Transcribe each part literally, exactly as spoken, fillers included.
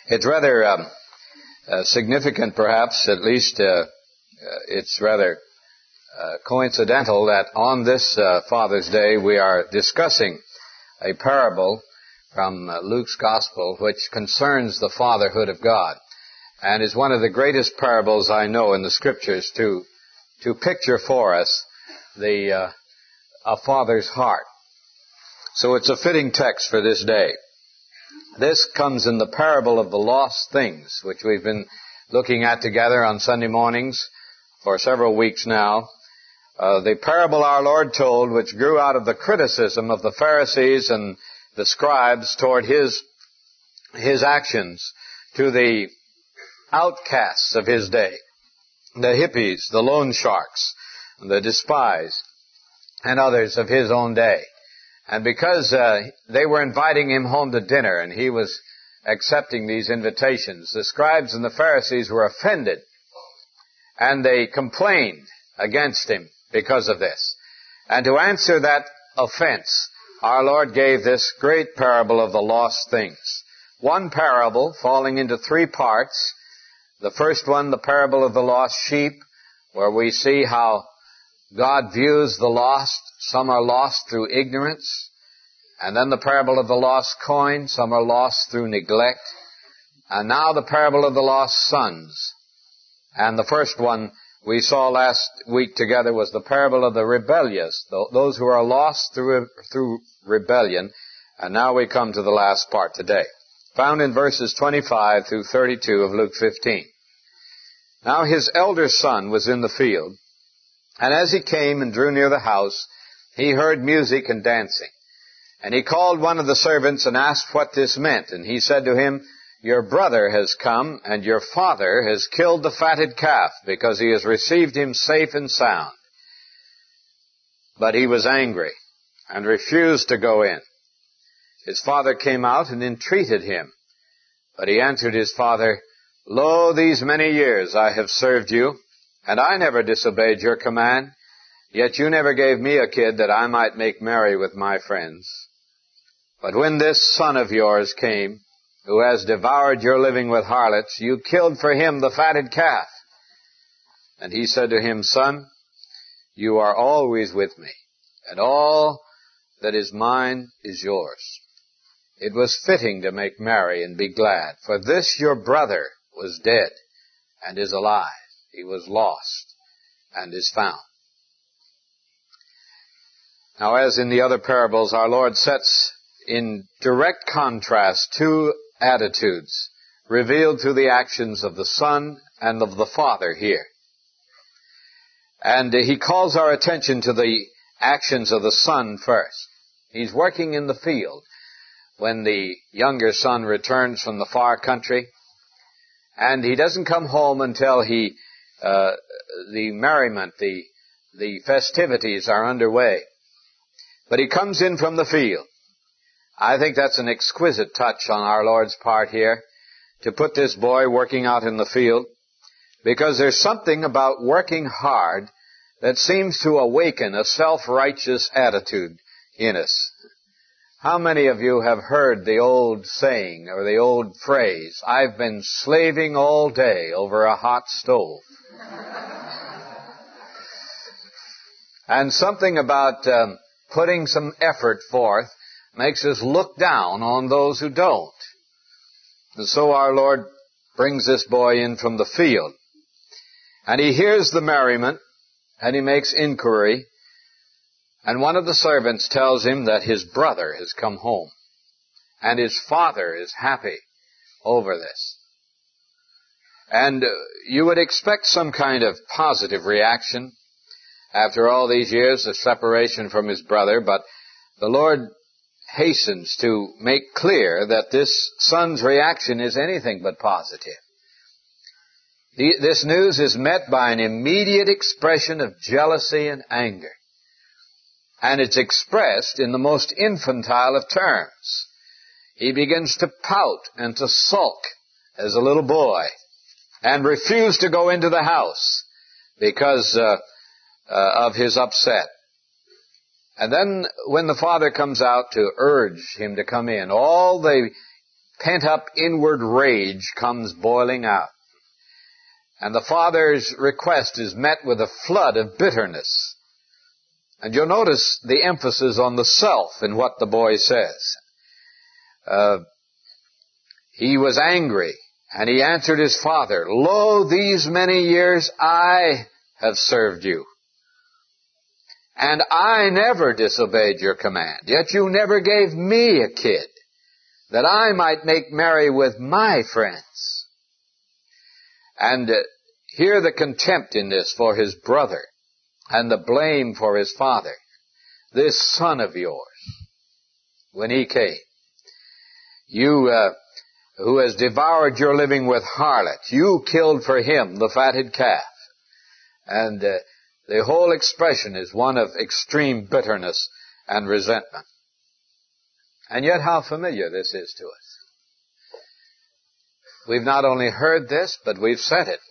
It's rather um, uh, significant, perhaps, at least uh, uh, it's rather uh, coincidental that on this uh, Father's Day we are discussing a parable from uh, Luke's Gospel which concerns the fatherhood of God, and is one of the greatest parables I know in the Scriptures to to picture for us the uh, a father's heart. So it's a fitting text for this day. This comes in the parable of the lost things, which we've been looking at together on Sunday mornings for several weeks now. Uh, the parable our Lord told, which grew out of the criticism of the Pharisees and the scribes toward his his actions to the outcasts of his day, the hippies, the loan sharks, the despised, and others of his own day. And because uh, they were inviting him home to dinner and he was accepting these invitations, the scribes and the Pharisees were offended, and they complained against him because of this. And to answer that offense, our Lord gave this great parable of the lost things. One parable falling into three parts. The first one, the parable of the lost sheep, where we see how God views the lost. Some are lost through ignorance. And then the parable of the lost coin. Some are lost through neglect. And now the parable of the lost sons. And the first one we saw last week together was the parable of the rebellious, those who are lost through, through rebellion. And now we come to the last part today, found in verses twenty-five through thirty-two of Luke fifteen. Now his elder son was in the field, and as he came and drew near the house, he heard music and dancing. And he called one of the servants and asked what this meant. And he said to him, "Your brother has come, and your father has killed the fatted calf, because he has received him safe and sound." But he was angry and refused to go in. His father came out and entreated him. But he answered his father, "Lo, these many years I have served you, and I never disobeyed your command. Yet you never gave me a kid that I might make merry with my friends. But when this son of yours came, who has devoured your living with harlots, you killed for him the fatted calf." And he said to him, "Son, you are always with me, and all that is mine is yours. It was fitting to make merry and be glad, for this your brother was dead and is alive. He was lost and is found." Now, as in the other parables, our Lord sets in direct contrast two attitudes revealed through the actions of the Son and of the Father here. And he calls our attention to the actions of the Son first. He's working in the field when the younger son returns from the far country, and he doesn't come home until he uh, the merriment, the the festivities are underway. But he comes in from the field. I think that's an exquisite touch on our Lord's part here, to put this boy working out in the field, because there's something about working hard that seems to awaken a self-righteous attitude in us. How many of you have heard the old saying or the old phrase, "I've been slaving all day over a hot stove"? And something about um, putting some effort forth makes us look down on those who don't. And so our Lord brings this boy in from the field. And he hears the merriment, and he makes inquiry. And one of the servants tells him that his brother has come home. And his father is happy over this. And uh, you would expect some kind of positive reaction after all these years of separation from his brother, but the Lord hastens to make clear that this son's reaction is anything but positive. The, this news is met by an immediate expression of jealousy and anger. And it's expressed in the most infantile of terms. He begins to pout and to sulk as a little boy and refuse to go into the house because uh, uh, of his upset. And then when the father comes out to urge him to come in, all the pent-up inward rage comes boiling out. And the father's request is met with a flood of bitterness. And you'll notice the emphasis on the self in what the boy says. Uh, he was angry, and he answered his father, "Lo, these many years I have served you, and I never disobeyed your command. Yet you never gave me a kid, that I might make merry with my friends." And uh, hear the contempt in this for his brother, and the blame for his father. This son of yours, when he came, you uh, who has devoured your living with harlots, you killed for him the fatted calf. And uh, the whole expression is one of extreme bitterness and resentment. And yet how familiar this is to us. We've not only heard this, but we've said it.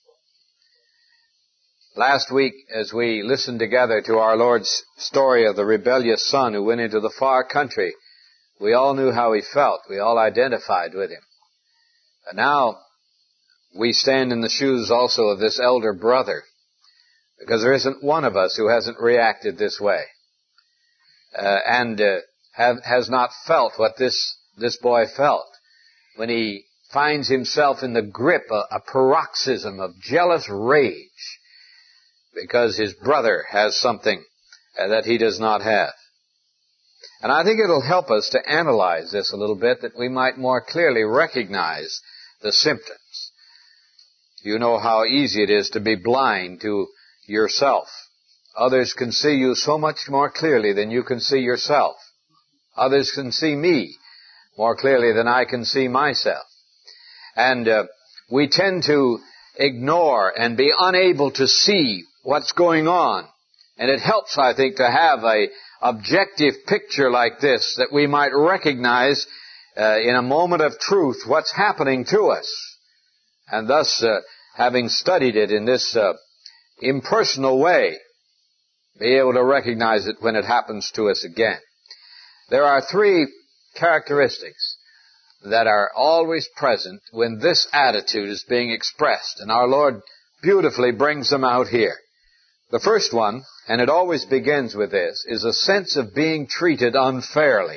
Last week, as we listened together to our Lord's story of the rebellious son who went into the far country, we all knew how he felt. We all identified with him. And now we stand in the shoes also of this elder brother, because there isn't one of us who hasn't reacted this way uh, and uh, have, has not felt what this, this boy felt when he finds himself in the grip, a, a paroxysm of jealous rage, because his brother has something uh, that he does not have. And I think it'll help us to analyze this a little bit, that we might more clearly recognize the symptoms. You know how easy it is to be blind to yourself. Others can see you so much more clearly than you can see yourself. Others can see me more clearly than I can see myself. And uh, we tend to ignore and be unable to see what's going on. And it helps, I think, to have a objective picture like this, that we might recognize uh, in a moment of truth what's happening to us. And thus, uh, having studied it in this uh, impersonal way, be able to recognize it when it happens to us again. There are three characteristics that are always present when this attitude is being expressed, and our Lord beautifully brings them out here. The first one, and it always begins with this, is a sense of being treated unfairly.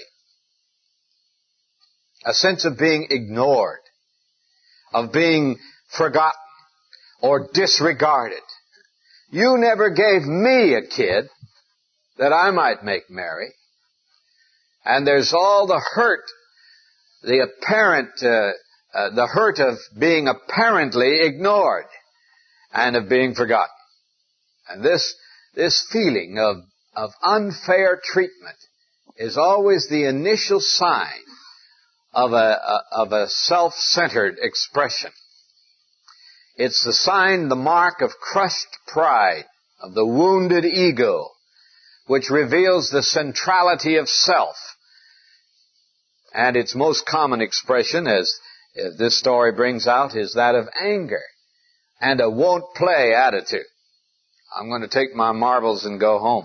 A sense of being ignored, of being forgotten or disregarded. You never gave me a kid that I might make merry. And there's all the hurt, the apparent, uh, uh, the hurt of being apparently ignored and of being forgotten. And this, this feeling of, of unfair treatment is always the initial sign of a, a of a self-centered expression. It's the sign, the mark of crushed pride, of the wounded ego, which reveals the centrality of self. And its most common expression, as this story brings out, is that of anger and a won't play attitude. I'm going to take my marbles and go home.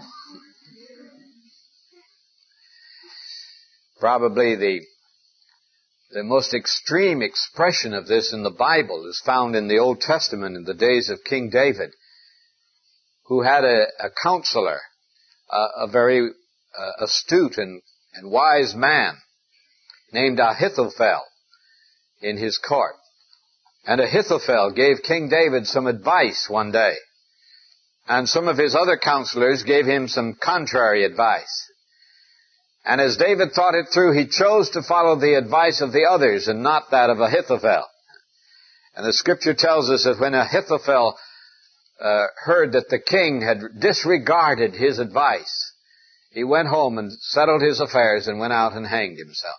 Probably the The most extreme expression of this in the Bible is found in the Old Testament in the days of King David, who had a, a counselor, a, a very uh, astute and, and wise man named Ahithophel in his court. And Ahithophel gave King David some advice one day, and some of his other counselors gave him some contrary advice. And as David thought it through, he chose to follow the advice of the others and not that of Ahithophel. And the scripture tells us that when Ahithophel uh, heard that the king had disregarded his advice, he went home and settled his affairs and went out and hanged himself.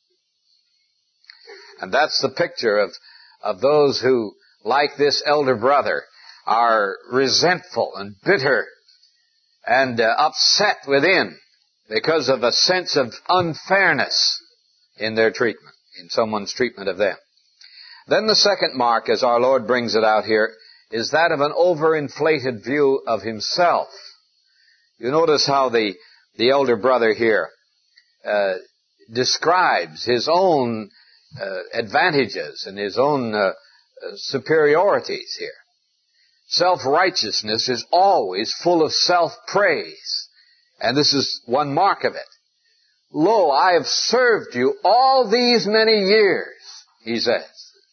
And that's the picture of, of those who, like this elder brother, are resentful and bitter and uh, upset within, because of a sense of unfairness in their treatment, in someone's treatment of them. Then the second mark, as our Lord brings it out here, is that of an overinflated view of himself. You notice how the, the elder brother here uh, describes his own uh, advantages and his own uh, uh, superiorities here. Self-righteousness is always full of self-praise. And this is one mark of it. Lo, I have served you all these many years, he says.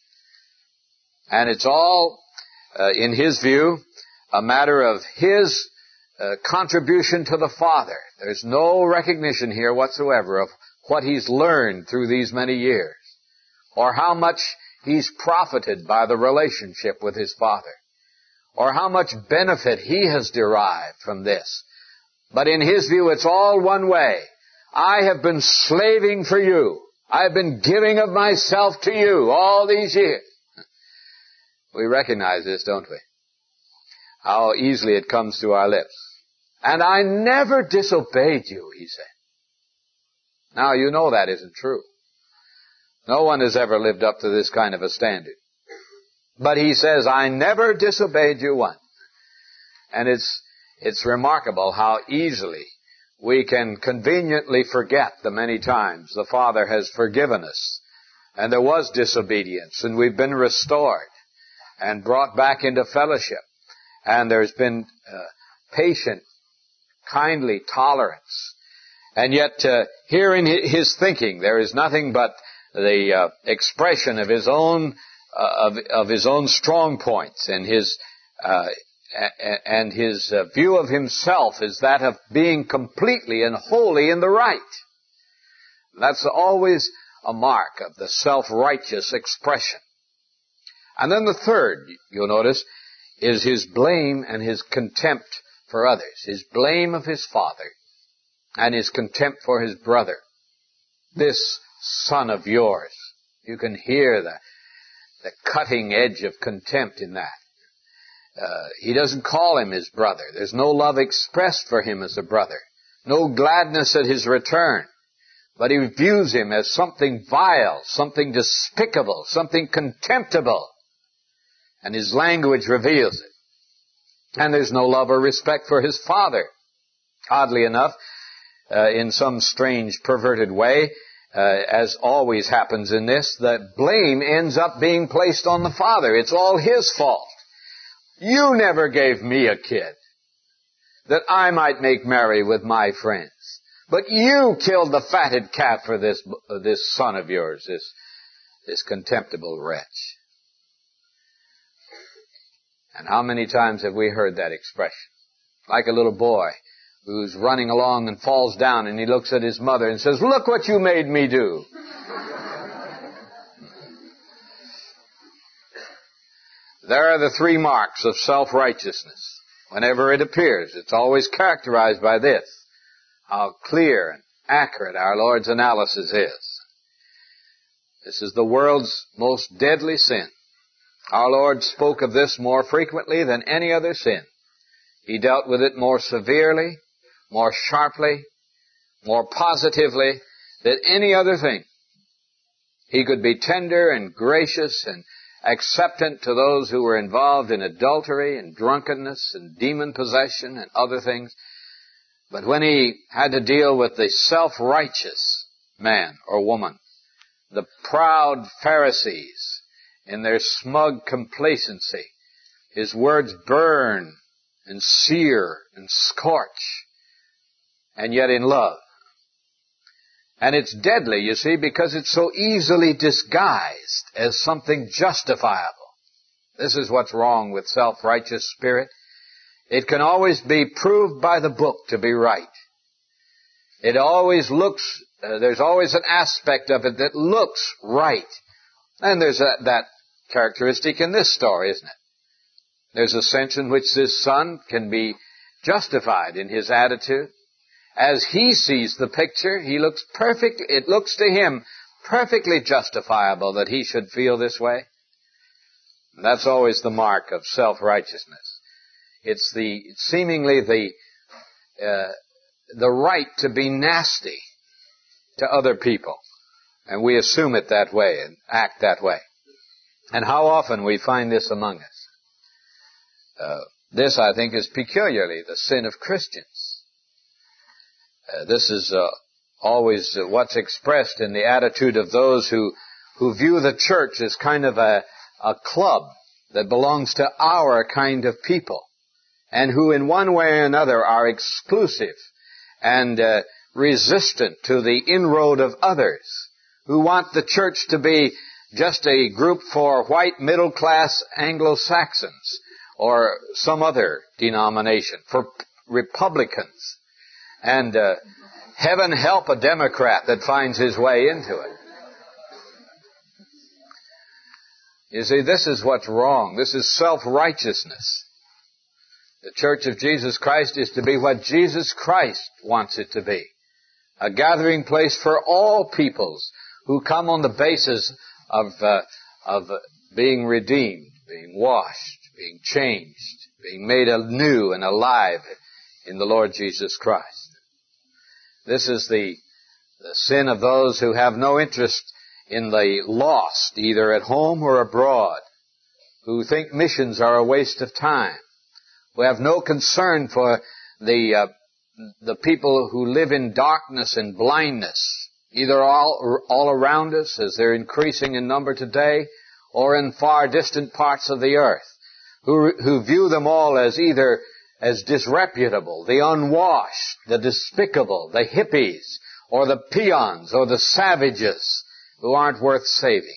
And it's all, uh, in his view, a matter of his uh, contribution to the Father. There's no recognition here whatsoever of what he's learned through these many years, or how much he's profited by the relationship with his Father, or how much benefit he has derived from this. But in his view, it's all one way. I have been slaving for you. I've been giving of myself to you all these years. We recognize this, don't we? How easily it comes to our lips. And I never disobeyed you, he said. Now, you know that isn't true. No one has ever lived up to this kind of a standard. But he says, I never disobeyed you once. And it's, it's remarkable how easily we can conveniently forget the many times the Father has forgiven us. And there was disobedience, and we've been restored and brought back into fellowship. And there's been uh, patient, kindly tolerance. And yet, uh, here in his thinking, there is nothing but the uh, expression of his own uh, of, of his own strong points, and his uh, and his uh, view of himself is that of being completely and wholly in the right. That's always a mark of the self-righteous expression. And then the third, you'll notice, is his blame and his contempt for others. His blame of his father and his contempt for his brother. This son of yours. You can hear the, the cutting edge of contempt in that. Uh, he doesn't call him his brother. There's no love expressed for him as a brother. No gladness at his return. But he views him as something vile, something despicable, something contemptible. And his language reveals it. And there's no love or respect for his father. Oddly enough, uh, in some strange, perverted way, uh, as always happens in this, the blame ends up being placed on the father. It's all his fault. You never gave me a kid that I might make merry with my friends. But you killed the fatted calf for this, uh, this son of yours, this, this contemptible wretch. And how many times have we heard that expression? Like a little boy who's running along and falls down, and he looks at his mother and says, look what you made me do. There are the three marks of self-righteousness. Whenever it appears, it's always characterized by this. How clear and accurate our Lord's analysis is. This is the world's most deadly sin. Our Lord spoke of this more frequently than any other sin. He dealt with it more severely, more sharply, more positively than any other thing. He could be tender and gracious and acceptant to those who were involved in adultery and drunkenness and demon possession and other things. But when he had to deal with the self-righteous man or woman, the proud Pharisees in their smug complacency, his words burn and sear and scorch, and yet in love. And it's deadly, you see, because it's so easily disguised as something justifiable. This is what's wrong with self-righteous spirit. It can always be proved by the book to be right. It always looks, uh, there's always an aspect of it that looks right. And there's a, that characteristic in this story, isn't it? There's a sense in which this son can be justified in his attitude. As he sees the picture, he looks perfect, it looks to him perfectly justifiable that he should feel this way. And that's always the mark of self-righteousness. It's the, seemingly the, uh, the right to be nasty to other people. And we assume it that way and act that way. And how often we find this among us. Uh, this, I think, is peculiarly the sin of Christians. Uh, this is uh, always uh, what's expressed in the attitude of those who who view the church as kind of a, a club that belongs to our kind of people, and who in one way or another are exclusive and uh, resistant to the inroad of others, who want the church to be just a group for white middle-class Anglo-Saxons or some other denomination, for Republicans. And uh, heaven help a Democrat that finds his way into it. You see, this is what's wrong. This is self-righteousness. The Church of Jesus Christ is to be what Jesus Christ wants it to be. A gathering place for all peoples who come on the basis of, uh, of being redeemed, being washed, being changed, being made anew and alive in the Lord Jesus Christ. This is the, the sin of those who have no interest in the lost, either at home or abroad, who think missions are a waste of time, who have no concern for the uh, the people who live in darkness and blindness, either all all around us, as they're increasing in number today, or in far distant parts of the earth, who who view them all as either as disreputable, the unwashed, the despicable, the hippies, or the peons, or the savages, who aren't worth saving.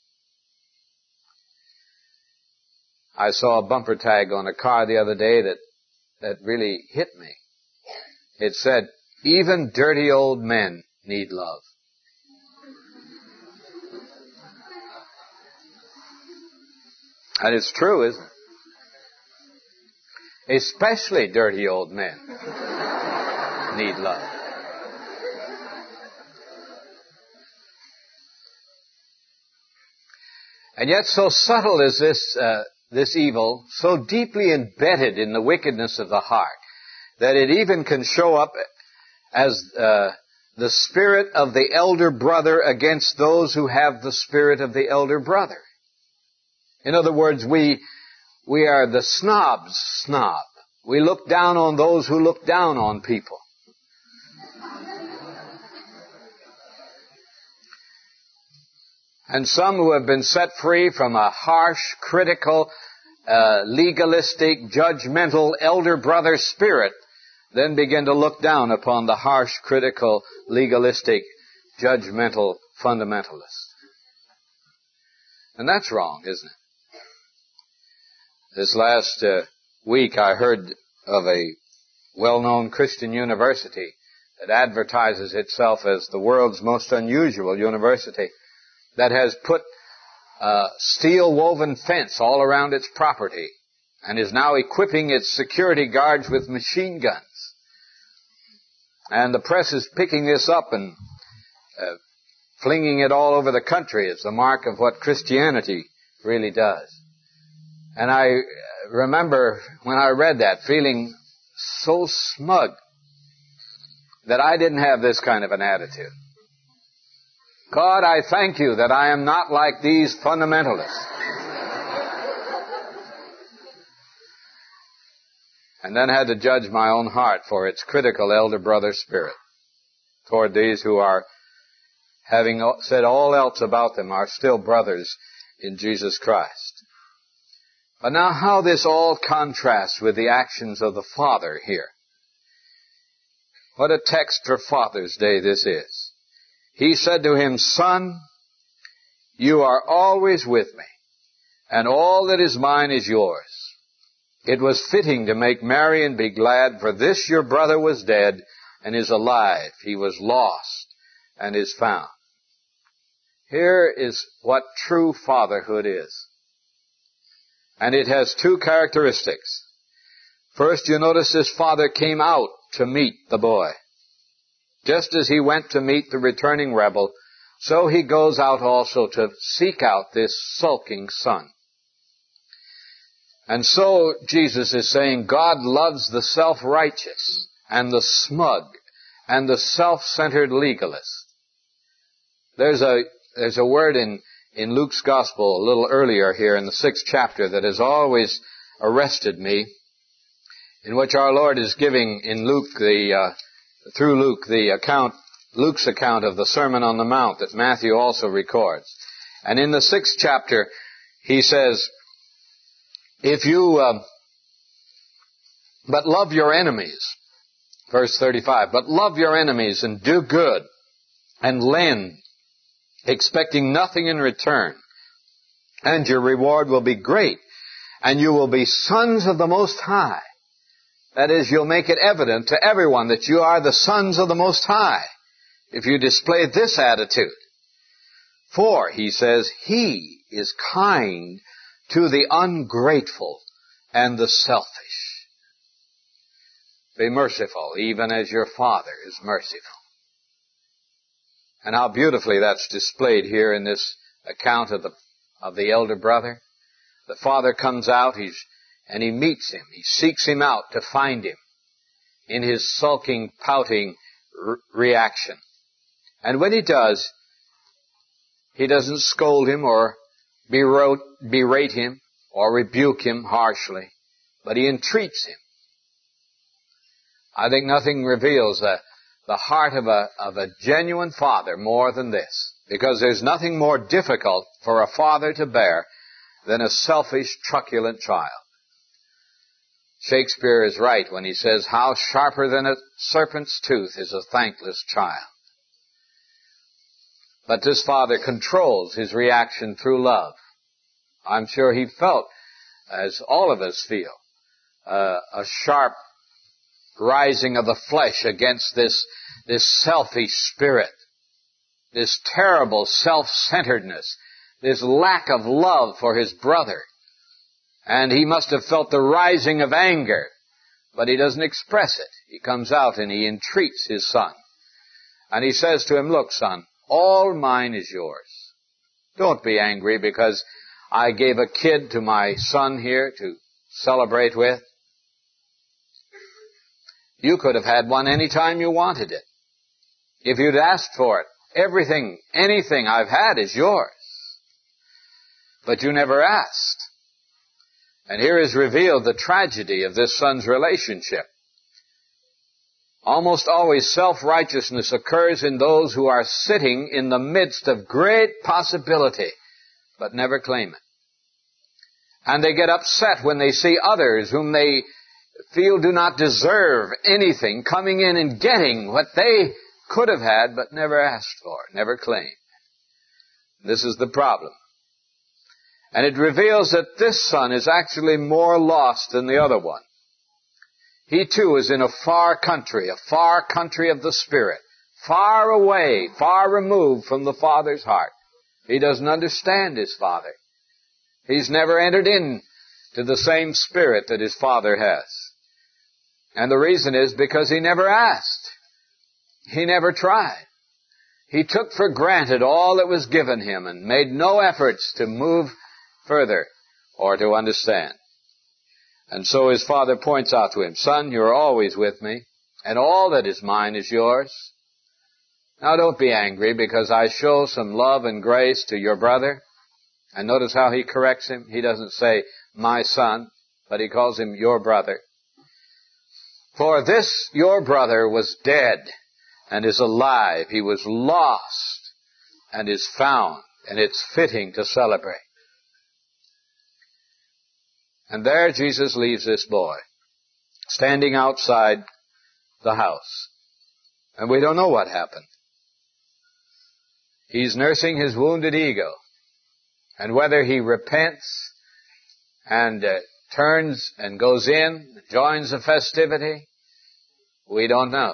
I saw a bumper tag on a car the other day that, that really hit me. It said, "Even dirty old men need love." And it's true, isn't it? Especially dirty old men need love. And yet so subtle is this uh, this evil, so deeply embedded in the wickedness of the heart, that it even can show up as uh, the spirit of the elder brother against those who have the spirit of the elder brother. In other words, we we are the snob's snob. We look down on those who look down on people. And some who have been set free from a harsh, critical, uh, legalistic, judgmental elder brother spirit then begin to look down upon the harsh, critical, legalistic, judgmental fundamentalists. And that's wrong, isn't it? This last uh, week I heard of a well-known Christian university that advertises itself as the world's most unusual university, that has put a steel-woven fence all around its property and is now equipping its security guards with machine guns. And the press is picking this up and uh, flinging it all over the country as the mark of what Christianity really does. And I remember when I read that feeling so smug that I didn't have this kind of an attitude. God, I thank you that I am not like these fundamentalists. And then had to judge my own heart for its critical elder brother spirit toward these who are, having said all else about them, are still brothers in Jesus Christ. But now how this all contrasts with the actions of the Father here. What a text for Father's Day this is. He said to him, "Son, you are always with me, and all that is mine is yours. It was fitting to make merry and be glad, for this your brother was dead and is alive. He was lost and is found." Here is what true fatherhood is. And it has two characteristics. First, you notice this father came out to meet the boy. Just as he went to meet the returning rebel, so he goes out also to seek out this sulking son. And so Jesus is saying God loves the self-righteous and the smug and the self-centered legalist. There's a, there's a word in, in Luke's Gospel a little earlier here in the sixth chapter that has always arrested me, in which our Lord is giving in Luke the, uh, through Luke the account, Luke's account of the Sermon on the Mount that Matthew also records. And in the sixth chapter, he says, if you, uh, but love your enemies, verse thirty-five, but love your enemies and do good and lend, expecting nothing in return, and your reward will be great, and you will be sons of the Most High. That is, you'll make it evident to everyone that you are the sons of the Most High if you display this attitude. For, he says, He is kind to the ungrateful and the selfish. Be merciful, even as your Father is merciful. And how beautifully that's displayed here in this account of the of the elder brother. The father comes out, he's and he meets him. He seeks him out to find him in his sulking, pouting re- reaction. And when he does, he doesn't scold him or berate, berate him or rebuke him harshly, but he entreats him. I think nothing reveals the, the heart of a, of a genuine father more than this, because there's nothing more difficult for a father to bear than a selfish, truculent child. Shakespeare is right when he says, how sharper than a serpent's tooth is a thankless child. But this father controls his reaction through love. I'm sure he felt, as all of us feel, uh, a sharp rising of the flesh against this, this selfish spirit, this terrible self-centeredness, this lack of love for his brother. And he must have felt the rising of anger, but he doesn't express it. He comes out and he entreats his son. And he says to him, look, son, all mine is yours. Don't be angry because I gave a kid to my son here to celebrate with. You could have had one any time you wanted it. If you'd asked for it, everything, anything I've had is yours. But you never asked. And here is revealed the tragedy of this son's relationship. Almost always self-righteousness occurs in those who are sitting in the midst of great possibility, but never claim it. And they get upset when they see others whom they feel do not deserve anything coming in and getting what they could have had, but never asked for, never claimed. This is the problem. And it reveals that this son is actually more lost than the other one. He too is in a far country, a far country of the Spirit, far away, far removed from the Father's heart. He doesn't understand his Father. He's never entered in to the same Spirit that his Father has. And the reason is because he never asked. He never tried. He took for granted all that was given him and made no efforts to move further or to understand. And so his father points out to him, son, you're always with me, and all that is mine is yours. Now don't be angry because I show some love and grace to your brother. And notice how he corrects him. He doesn't say, my son, but he calls him your brother. For this your brother was dead and is alive. He was lost and is found. And it's fitting to celebrate. And there Jesus leaves this boy, standing outside the house. And we don't know what happened. He's nursing his wounded ego. And whether he repents and uh, turns and goes in, joins the festivity, we don't know.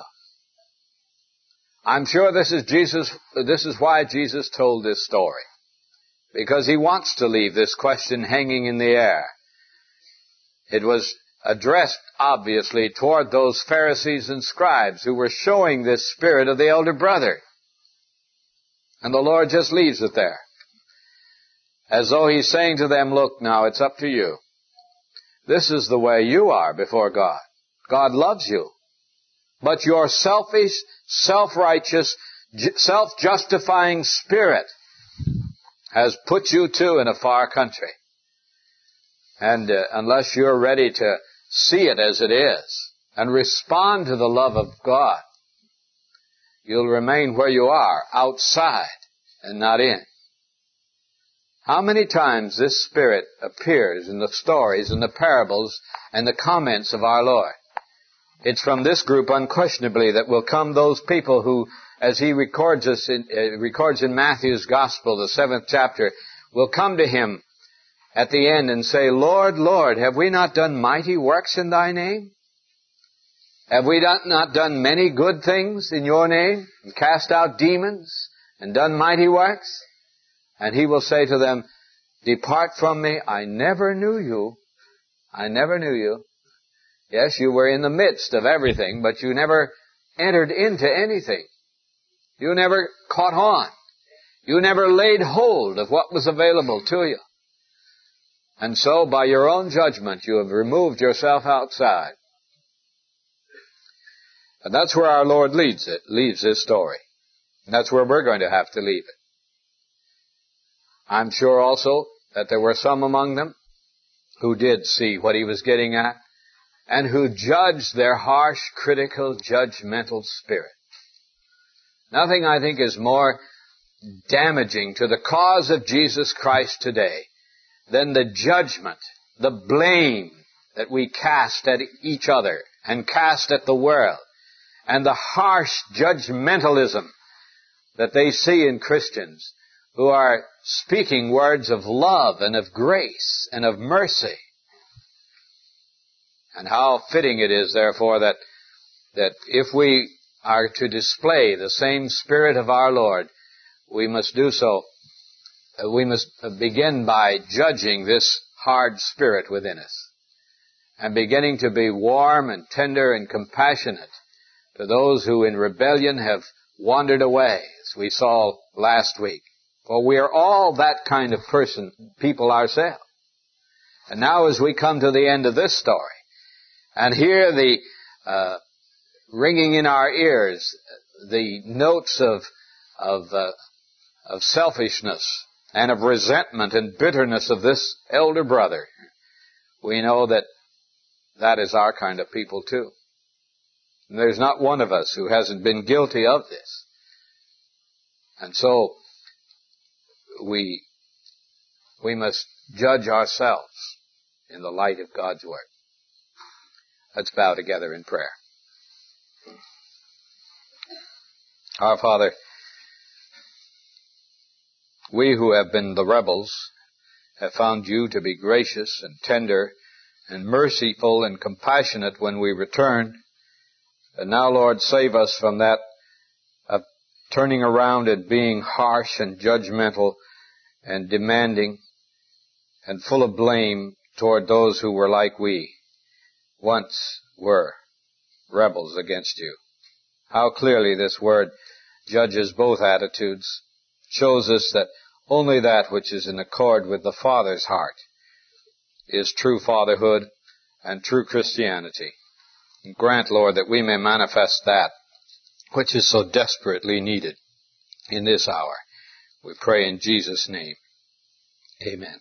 I'm sure this is Jesus, this is why Jesus told this story. Because he wants to leave this question hanging in the air. It was addressed, obviously, toward those Pharisees and scribes who were showing this spirit of the elder brother. And the Lord just leaves it there. As though he's saying to them, look, now it's up to you. This is the way you are before God. God loves you. But your selfish, self-righteous, self-justifying spirit has put you too in a far country. And uh, unless you're ready to see it as it is and respond to the love of God, you'll remain where you are, outside and not in. How many times this Spirit appears in the stories and the parables and the comments of our Lord? It's from this group, unquestionably, that will come those people who, as he records us in, uh, records in Matthew's Gospel, the seventh chapter, will come to him at the end and say, Lord, Lord, have we not done mighty works in thy name? Have we not, not done many good things in your name, and cast out demons, and done mighty works? And he will say to them, depart from me, I never knew you. I never knew you. Yes, you were in the midst of everything, but you never entered into anything. You never caught on. You never laid hold of what was available to you. And so, by your own judgment, you have removed yourself outside. And that's where our Lord leads it, leaves this story. And that's where we're going to have to leave it. I'm sure also that there were some among them who did see what he was getting at and who judged their harsh, critical, judgmental spirit. Nothing, I think, is more damaging to the cause of Jesus Christ today than the judgment, the blame that we cast at each other and cast at the world, and the harsh judgmentalism that they see in Christians who are speaking words of love and of grace and of mercy. And how fitting it is, therefore, that that if we are to display the same Spirit of our Lord, we must do so. We must begin by judging this hard spirit within us and beginning to be warm and tender and compassionate to those who in rebellion have wandered away, as we saw last week. For we are all that kind of person, people ourselves. And now as we come to the end of this story and hear the uh, ringing in our ears, the notes of of, uh, of selfishness and of resentment and bitterness of this elder brother, we know that that is our kind of people too. And there's not one of us who hasn't been guilty of this. And so, we, we must judge ourselves in the light of God's Word. Let's bow together in prayer. Our Father, we who have been the rebels have found you to be gracious and tender and merciful and compassionate when we return. And now, Lord, save us from that of turning around and being harsh and judgmental and demanding and full of blame toward those who were like we once were, rebels against you. How clearly this word judges both attitudes, shows us that only that which is in accord with the Father's heart is true fatherhood and true Christianity. And grant, Lord, that we may manifest that which is so desperately needed in this hour. We pray in Jesus' name. Amen.